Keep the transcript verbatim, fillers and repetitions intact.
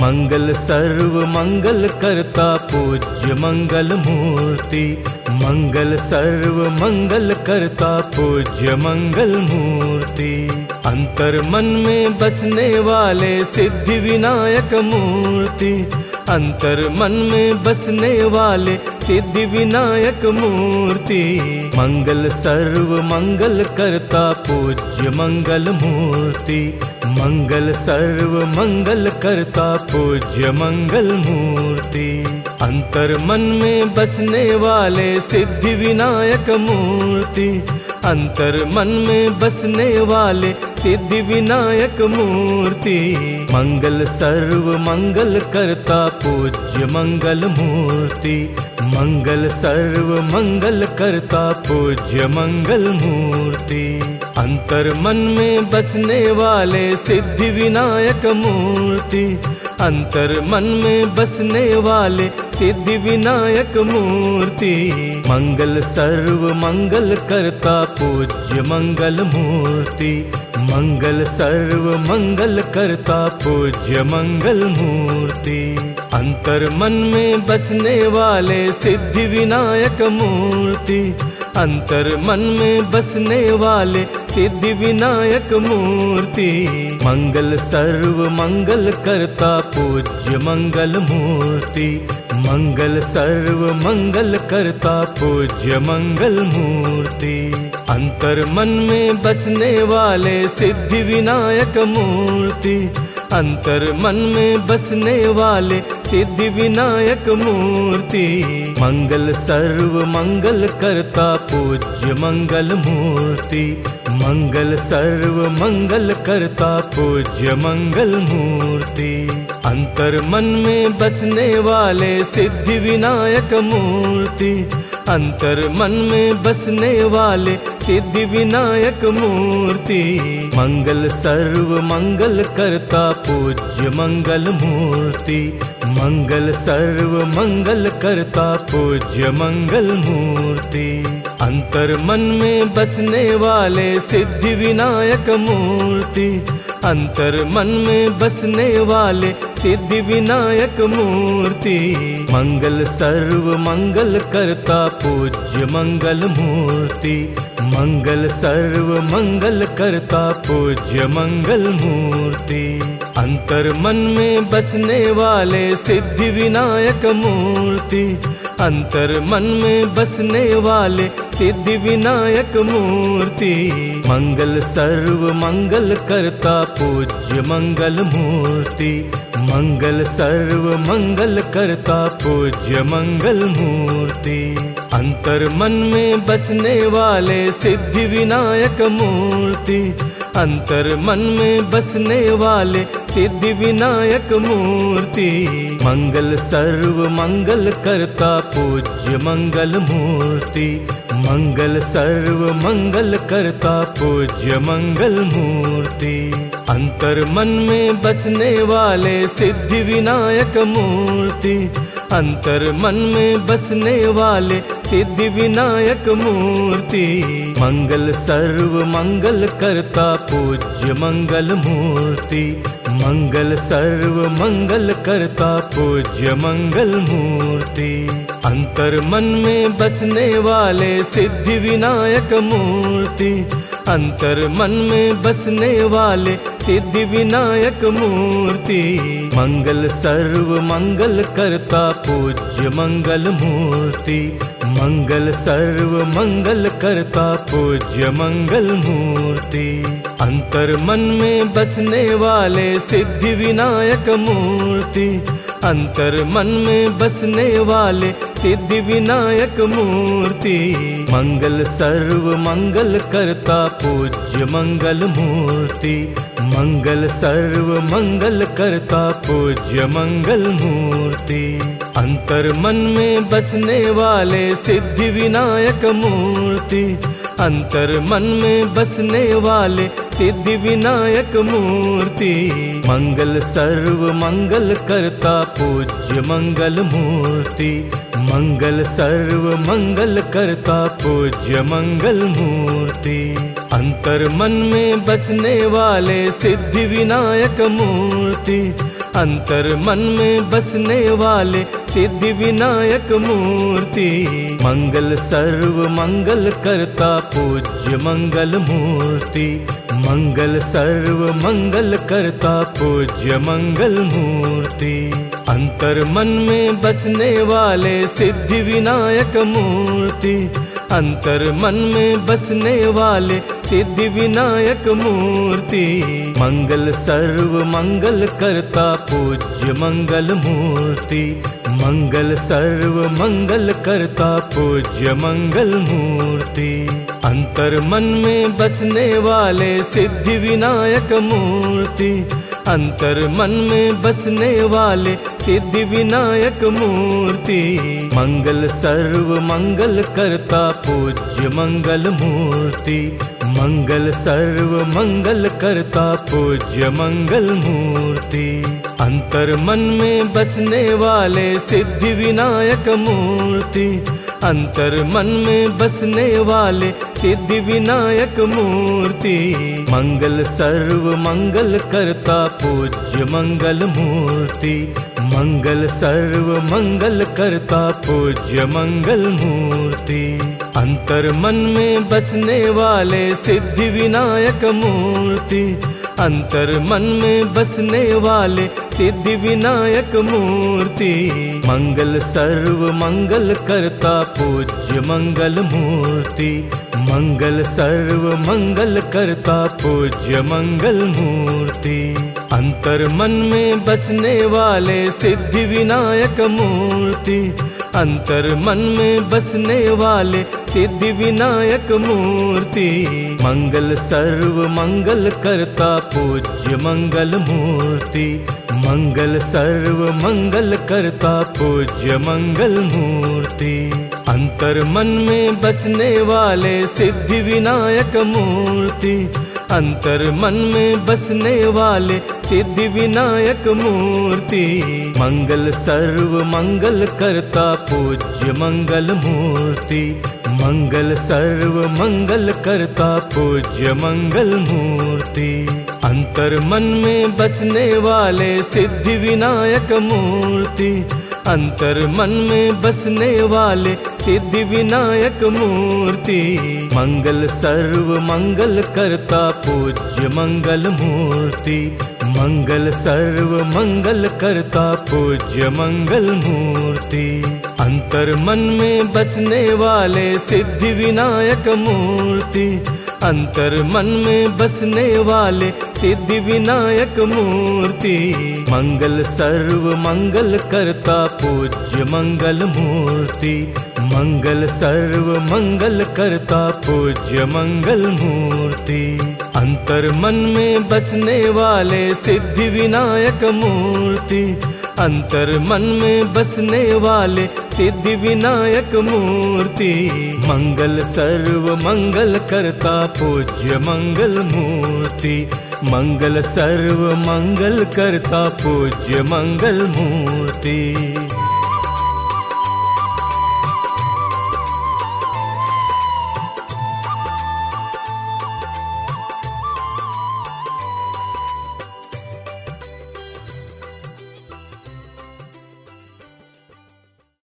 मंगल सर्व मंगल करता पूज्य मंगल मूर्ति। मंगल सर्व मंगल करता पूज्य मंगल मूर्ति। अंतर मन में बसने वाले सिद्धि विनायक मूर्ति। अंतर मन में बसने वाले सिद्धि विनायक मूर्ति। मंगल सर्व मंगल करता पूज्य मंगल मूर्ति। मंगल सर्व मंगल करता पूज्य मंगल मूर्ति। अंतर मन में बसने वाले सिद्धि विनायक मूर्ति। अंतर मन में बसने वाले सिद्धि विनायक मूर्ति। मंगल सर्व मंगल करता पूज्य मंगल मूर्ति। मंगल सर्व मंगल करता पूज्य मंगल मूर्ति। अंतर मन में बसने वाले सिद्धि विनायक मूर्ति। अंतर मन में बसने वाले सिद्धि विनायक मूर्ति। मंगल सर्व मंगल करता पूज्य मंगल मूर्ति। मंगल सर्व मंगल करता पूज्य मंगल मूर्ति। अंतर मन में बसने वाले सिद्धि विनायक मूर्ति। अंतर मन में बसने वाले सिद्धि विनायक मूर्ति। मंगल सर्व मंगल करता पूज्य मंगल मूर्ति। मंगल सर्व मंगल करता पूज्य मंगल मूर्ति। अंतर मन में बसने वाले सिद्धि विनायक मूर्ति। अंतर मन में बसने वाले सिद्धि विनायक मूर्ति। मंगल सर्व मंगल करता पूज्य मंगल मूर्ति। मंगल सर्व मंगल करता पूज्य मंगल मूर्ति। अंतर मन में बसने वाले सिद्धि विनायक मूर्ति। अंतर मन में बसने वाले सिद्धि विनायक मूर्ति। मंगल सर्व मंगल करता पूज्य मंगल मूर्ति। मंगल सर्व मंगल करता पूज्य मंगल मूर्ति। अंतर मन में बसने वाले सिद्धि विनायक मूर्ति। अंतर मन में बसने वाले सिद्धि विनायक मूर्ति। मंगल सर्व मंगल करता पूज्य मंगल मूर्ति। मंगल सर्व मंगल करता पूज्य मंगल मूर्ति। अंतर मन में बसने वाले सिद्धि विनायक मूर्ति। अंतर मन में बसने वाले सिद्धि विनायक मूर्ति। मंगल सर्व मंगल करता पूज्य मंगल मूर्ति। मंगल सर्व मंगल करता पूज्य मंगल मूर्ति। अंतर मन में बसने वाले सिद्धि विनायक मूर्ति। अंतर मन में बसने वाले सिद्धि विनायक मूर्ति। मंगल सर्व मंगल करता पूज्य मंगल मूर्ति। मंगल सर्व मंगल करता पूज्य मंगल मूर्ति। अंतर मन में बसने वाले सिद्धि विनायक मूर्ति। अंतर मन में बसने वाले सिद्धि विनायक मूर्ति। मंगल सर्व मंगल करता पूज्य मंगल मूर्ति। मंगल सर्व मंगल करता पूज्य मंगल मूर्ति। अंतर मन में बसने वाले सिद्धि विनायक मूर्ति। अंतर मन में बसने वाले सिद्धि विनायक मूर्ति। मंगल सर्व मंगल करता पूज्य मंगल मूर्ति। मंगल सर्व मंगल करता पूज्य मंगल मूर्ति। अंतर मन में बसने वाले सिद्धि विनायक मूर्ति। अंतर मन में बसने वाले सिद्धि विनायक मूर्ति। मंगल सर्व मंगल करता पूज्य मंगल मूर्ति। मंगल सर्व मंगल करता पूज्य मंगल मूर्ति। अंतर मन में बसने वाले सिद्धि विनायक मूर्ति। अंतर मन में बसने वाले सिद्धि विनायक मूर्ति। मंगल सर्व मंगल करता पूज्य मंगल मूर्ति। मंगल सर्व मंगल करता पूज्य मंगल मूर्ति। अंतर मन में बसने वाले सिद्धि विनायक मूर्ति। अंतर मन में बसने वाले सिद्धि विनायक मूर्ति। मंगल सर्व मंगल करता पूज्य मंगल मूर्ति। मंगल सर्व मंगल करता पूज्य मंगल मूर्ति। अंतर मन में बसने वाले सिद्धि विनायक मूर्ति। अंतर मन में बसने वाले सिद्धि विनायक मूर्ति। मंगल सर्व मंगल करता पूज्य मंगल मूर्ति। मंगल सर्व मंगल करता पूज्य मंगल मूर्ति। अंतर मन में बसने वाले सिद्धि विनायक मूर्ति। अंतर मन में बसने वाले सिद्धि विनायक मूर्ति। मंगल सर्व मंगल करता पूज्य मंगल मूर्ति। मंगल सर्व मंगल करता पूज्य मंगल मूर्ति। अंतर मन में बसने वाले सिद्धि विनायक मूर्ति। अंतर मन में बसने वाले सिद्धि विनायक मूर्ति। मंगल सर्व मंगल करता पूज्य मंगल मूर्ति। मंगल सर्व मंगल करता पूज्य मंगल मूर्ति। अंतर मन में बसने वाले सिद्धि विनायक मूर्ति। अंतर मन में बसने वाले सिद्धि विनायक मूर्ति। मंगल सर्व मंगल करता पूज्य मंगल मूर्ति। मंगल सर्व मंगल करता पूज्य मंगल मूर्ति। अंतर मन में बसने वाले सिद्धि विनायक मूर्ति। अंतर मन में बसने वाले सिद्धि विनायक मूर्ति। मंगल सर्व मंगल करता पूज्य मंगल मूर्ति। मंगल सर्व मंगल करता पूज्य मंगल मूर्ति। अंतर मन में बसने वाले सिद्धि विनायक मूर्ति। अंतर मन में बसने वाले सिद्धि विनायक मूर्ति। मंगल सर्व मंगल करता पूज्य मंगल मूर्ति। मंगल सर्व मंगल करता पूज्य मंगल मूर्ति। अंतर मन में बसने वाले सिद्धि विनायक मूर्ति। अंतर मन में बसने वाले सिद्धि विनायक मूर्ति। मंगल सर्व मंगल करता पूज्य मंगल मूर्ति। मंगल सर्व मंगल करता पूज्य मंगल मूर्ति। अंतर मन में बसने वाले सिद्धि विनायक मूर्ति। अंतर मन में बसने वाले सिद्धि विनायक मूर्ति। मंगल सर्व मंगल करता पूज्य मंगल मूर्ति। मंगल सर्व मंगल करता पूज्य मंगल मूर्ति। अंतर मन में बसने वाले सिद्धि विनायक मूर्ति। अंतर मन में बसने वाले सिद्धि विनायक मूर्ति। मंगल सर्व मंगल करता पूज्य मंगल मूर्ति। मंगल सर्व मंगल करता पूज्य मंगल मूर्ति।